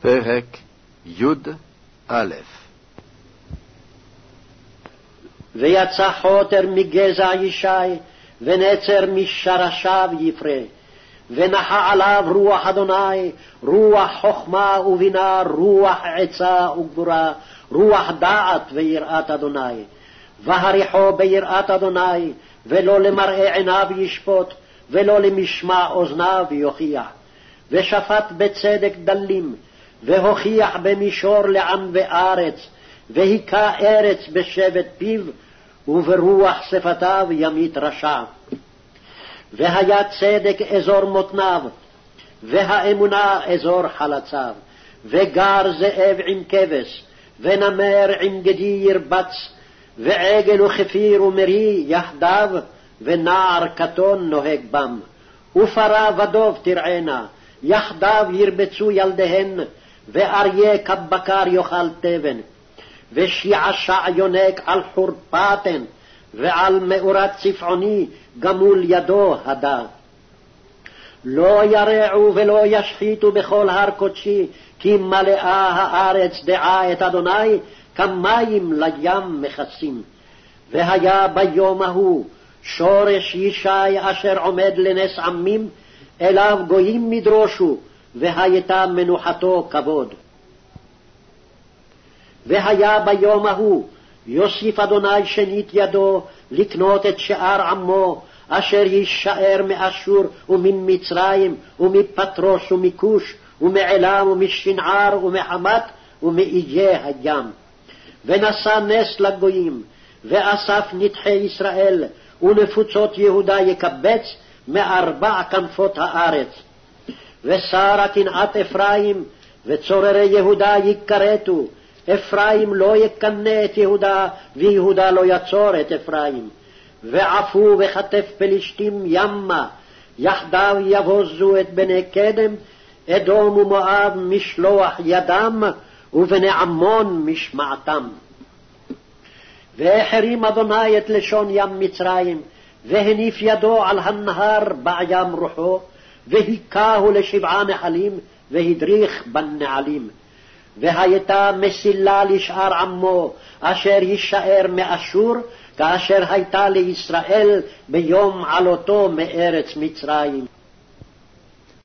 פרק י"א. ויצא חוטר מגזע ישי, ונצר משרשיו יפרה. ונחה עליו רוח אדוני, רוח חכמה ובינה, רוח עצה וגבורה, רוח דעת ויראת אדוני. והריחו ביראת אדוני, ולא למראה עיניו ישפוט, ולא למשמע אוזניו יוכיח. ושפט בצדק דלים, והוכיח במישור לענבי ארץ, והיכה ארץ בשבט פיו, וברוח שפתיו ימית רשע. והיה צדק אזור מותניו, והאמונה אזור חלציו. וגר זאב עם כבש, ונמר עם גדי ירבץ, ועגל וכפיר ומרי יחדיו, ונער קטון נוהג בם. ופרה ודוב תרענה, יחדיו ירבצו ילדיהן, ואריה כבקר יאכל תבן. ושיעשע יונק על חורפתן, ועל מאורת צפעוני גמול ידו הדה. לא ירעו ולא ישחיתו בכל הר קודשי, כי מלאה הארץ דעה את אדוני, כמים לים מכסים. והיה ביום ההוא שורש ישי אשר עומד לנס עמים, אליו גויים מדרושו, והייתה מנוחתו כבוד. והיה ביום ההוא יוסיף אדוני שנית ידו לקנות את שאר עמו, אשר יישאר מאשור וממצרים ומפטרוס ומכוש ומעלם ומשנער ומחמת ומאיי הים. ונשא נס לגויים, ואסף נדחי ישראל, ונפוצות יהודה יקבץ מארבע כנפות הארץ. ושרה קנאת אפרים, וצוררי יהודה יכרתו. אפרים לא יקנא את יהודה, ויהודה לא יצור את אפרים. ועפו וכתף פלישתים ימה, יחדיו יבוזו את בני קדם, אדום ומואב משלוח ידם, ובני עמון משמעתם. והחרים אדוני את לשון ים מצרים, והניף ידו על הנהר בים רוחו, והיכהו לשבעה נחלים, והדריך בנעלים. והייתה מסילה לשאר עמו, אשר יישאר מאשור, כאשר הייתה לישראל ביום עלותו מארץ מצרים.